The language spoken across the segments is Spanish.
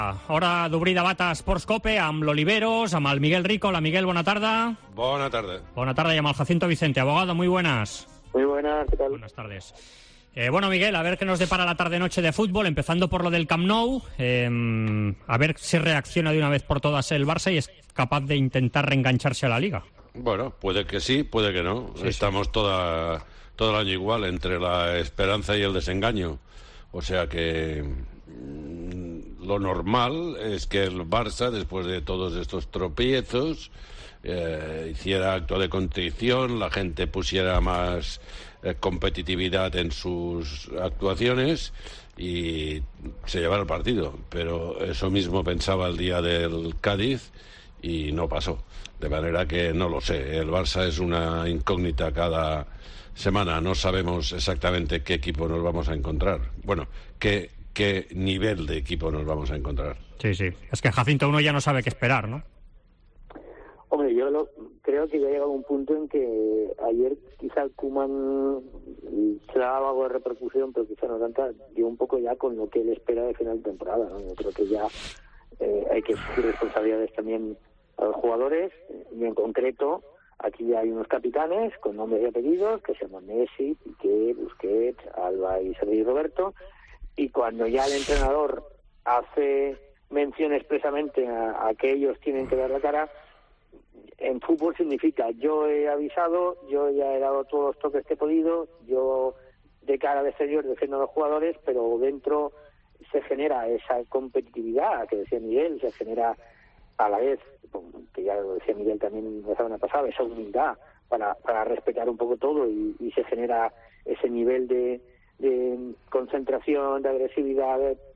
Hora d'obrir debat a Esports Cope amb l'Oliveros, amb el Miguel Rico. Hola, Miguel, bona tarda. Buena tarde. Buena tarde, y amb el Jacinto Vicente, abogado, muy buenas. Muy buenas, ¿qué tal? Buenas tardes. Bueno, Miguel, a ver qué nos depara la tarde-noche de fútbol, empezando por lo del Camp Nou. A ver si reacciona de una vez por todas el Barça y es capaz de intentar reengancharse a la Liga. Bueno, puede que sí, puede que no. Sí, Estamos sí. todo el año igual, entre la esperanza y el desengaño. O sea que lo normal es que el Barça, después de todos estos tropiezos, hiciera acto de contrición, la gente pusiera más competitividad en sus actuaciones y se llevara el partido. Pero eso mismo pensaba el día del Cádiz y no pasó. De manera que no lo sé. El Barça es una incógnita cada semana. No sabemos exactamente qué equipo nos vamos a encontrar. Bueno, qué nivel de equipo nos vamos a encontrar. Sí, sí. Es que Jacinto uno ya no sabe qué esperar, ¿no? Hombre, creo que ya ha llegado un punto en que ayer quizá Koeman se daba algo de repercusión, pero quizá no tanta, dio un poco ya con lo que él espera de final de temporada, ¿no? Yo creo que ya hay que exigir responsabilidades también a los jugadores, y en concreto aquí ya hay unos capitanes con nombres y apellidos que se llaman Messi, Piqué, Busquets, Alba y Sergi Roberto, y cuando ya el entrenador hace mención expresamente a que ellos tienen que dar la cara, en fútbol significa yo he avisado, yo ya he dado todos los toques que he podido, yo de cara al exterior defiendo a los jugadores, pero dentro se genera esa competitividad que decía Miguel, se genera a la vez, que ya lo decía Miguel también la semana pasada, esa humildad para respetar un poco todo y se genera ese nivel de concentración, de agresividad.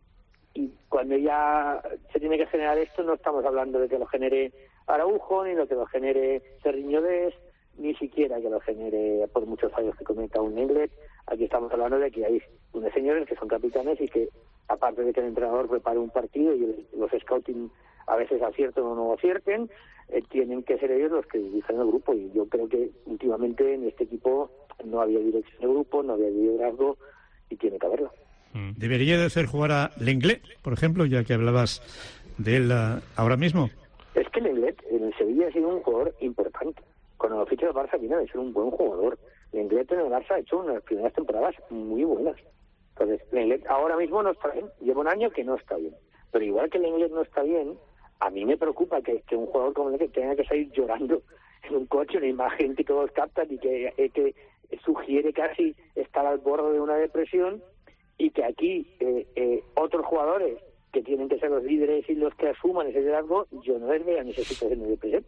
Y cuando ya se tiene que generar esto, no estamos hablando de que lo genere Araujo, ni de que lo genere Sergiño Dest, ni siquiera que lo genere por muchos fallos que cometa un Lenglet. Aquí estamos hablando de que hay unos señores que son capitanes y que, aparte de que el entrenador prepare un partido y los scouting a veces acierten o no acierten, tienen que ser ellos los que dirigen el grupo. Y yo creo que últimamente en este equipo no había dirección de grupo, no había liderazgo, y tiene que haberlo. ¿Debería de hacer jugar a Lenglet, por ejemplo, ya que hablabas de él ahora mismo? Es que Lenglet en el Sevilla ha sido un jugador importante. Cuando lo ficha el Barça viene de ser un buen jugador. Lenglet en el Barça ha hecho unas primeras temporadas muy buenas. Entonces, Lenglet ahora mismo no está bien. Lleva un año que no está bien. Pero igual que Lenglet no está bien, a mí me preocupa que un jugador como Lenglet tenga que salir llorando en un coche, una imagen que todos captan y que sugiere casi estar al borde de una depresión, y que aquí otros jugadores que tienen que ser los líderes y los que asuman ese liderazgo, yo no les veo en esa situación de depresión.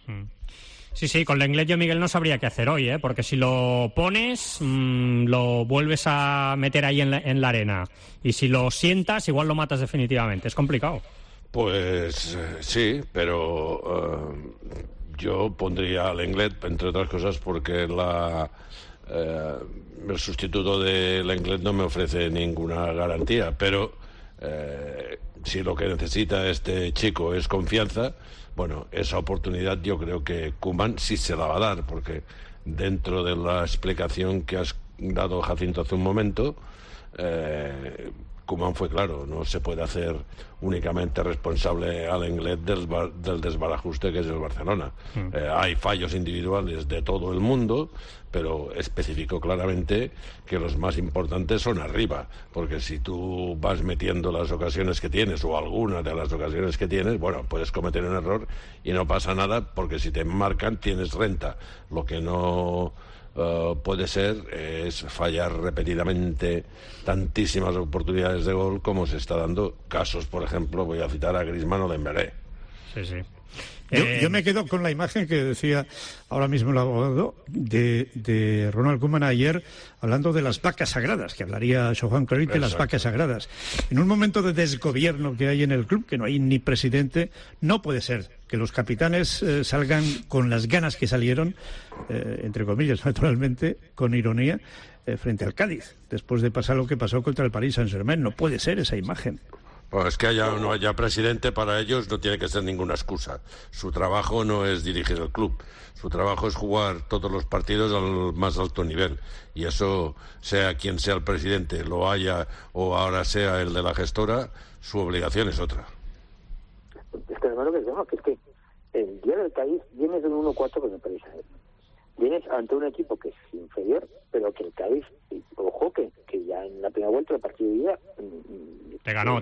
Sí, sí, con Lenglet yo, Miguel, no sabría qué hacer hoy, porque si lo pones, lo vuelves a meter ahí en la arena, y si lo sientas, igual lo matas definitivamente. Es complicado. Pues sí, pero yo pondría a Lenglet, entre otras cosas, porque el sustituto de Lenglet no me ofrece ninguna garantía, pero si lo que necesita este chico es confianza, bueno, esa oportunidad yo creo que Koeman sí se la va a dar, porque dentro de la explicación que has dado, Jacinto, hace un momento, Koeman fue claro, no se puede hacer únicamente responsable al Lenglet del desbarajuste que es el Barcelona. Hay fallos individuales de todo el mundo, pero especificó claramente que los más importantes son arriba, porque si tú vas metiendo las ocasiones que tienes, o algunas de las ocasiones que tienes, bueno, puedes cometer un error y no pasa nada, porque si te marcan tienes renta. Lo que no puede ser es fallar repetidamente tantísimas oportunidades de gol como se está dando. Casos, por ejemplo, voy a citar a Griezmann o Dembélé. Sí, sí. Yo me quedo con la imagen que decía ahora mismo el abogado de Ronald Koeman ayer, hablando de las vacas sagradas, que hablaría Johan Cruyff de las vacas sagradas. En un momento de desgobierno que hay en el club, que no hay ni presidente, no puede ser que los capitanes salgan con las ganas que salieron, entre comillas, naturalmente, con ironía, frente al Cádiz, después de pasar lo que pasó contra el Paris Saint-Germain. No puede ser esa imagen. Pues es que haya o no haya presidente, para ellos no tiene que ser ninguna excusa. Su trabajo no es dirigir el club. Su trabajo es jugar todos los partidos al más alto nivel. Y eso, sea quien sea el presidente, lo haya o ahora sea el de la gestora, su obligación es otra. además lo que decimos, que es que el día del Cádiz vienes de un 1-4 con el Paris Saint-Germain. Vienes ante un equipo que es inferior, pero que el Cádiz, ojo, que ya en la primera vuelta del partido de ida te ganó.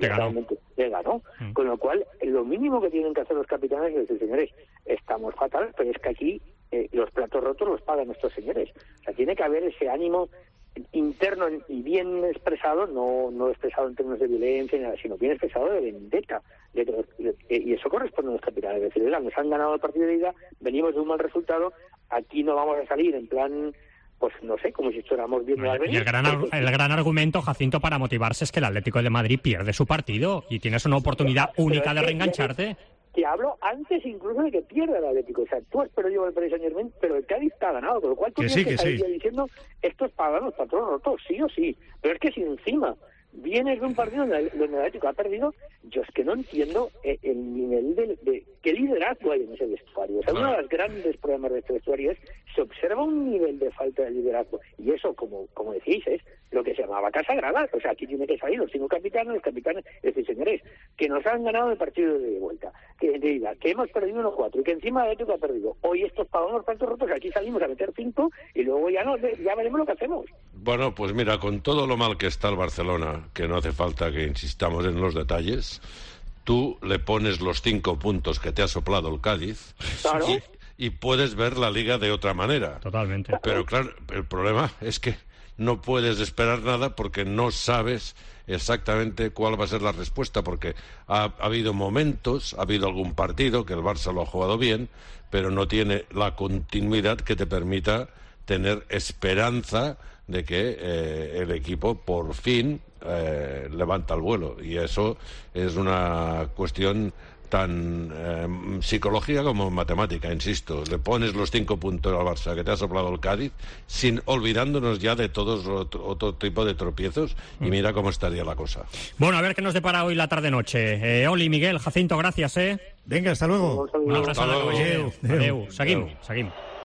Con lo cual, lo mínimo que tienen que hacer los capitanes es decir, señores, estamos fatal, pero es que aquí los platos rotos los pagan estos señores. O sea, tiene que haber ese ánimo interno y bien expresado, no expresado en términos de violencia ni nada, sino bien expresado de vendetta. Y eso corresponde a los capitanes. Es decir, nos han ganado el partido de ida, venimos de un mal resultado, aquí no vamos a salir en plan, pues no sé, como si estuviéramos viendo al venir. Y el gran argumento, Jacinto, para motivarse es que el Atlético de Madrid pierde su partido y tienes una oportunidad única de reengancharte. Te hablo antes incluso de que pierda el Atlético. O sea, tú has perdido el Paris Saint-Germain, pero el Cádiz está ganado, con lo cual tú tienes que salir diciendo esto es para los patrones rotos, sí o sí. Pero es que si encima vienes de un partido donde el Atlético ha perdido, yo es que no entiendo el nivel de qué liderazgo hay en ese vestuario. O sea, uno de los grandes problemas de este vestuario es se observa un nivel de falta de liderazgo. Y eso, como decís, es lo que se llamaba Casa Grada. O sea, aquí tiene que salir los 5 capitanes, es decir, señores, que nos han ganado el partido de vuelta, que de ida, que hemos perdido 1-4 y que encima el Atlético ha perdido. Hoy estos pagamos los platos rotos, aquí salimos a meter 5 y luego ya veremos lo que hacemos. Bueno, pues mira, con todo lo mal que está el Barcelona, que no hace falta que insistamos en los detalles, tú le pones los 5 puntos que te ha soplado el Cádiz. Claro. Y puedes ver la Liga de otra manera. Totalmente. Pero claro, el problema es que no puedes esperar nada porque no sabes exactamente cuál va a ser la respuesta, porque ha habido momentos, ha habido algún partido que el Barça lo ha jugado bien, pero no tiene la continuidad que te permita tener esperanza de que el equipo por fin levanta el vuelo. Y eso es una cuestión tan psicológica como matemática, insisto. Le pones los 5 puntos al Barça que te ha soplado el Cádiz, olvidándonos ya de todos otro tipo de tropiezos, y mira cómo estaría la cosa. Bueno, a ver qué nos depara hoy la tarde-noche. Oli, Miguel, Jacinto, gracias, Venga, hasta luego. Un abrazo. Adéu. Seguim.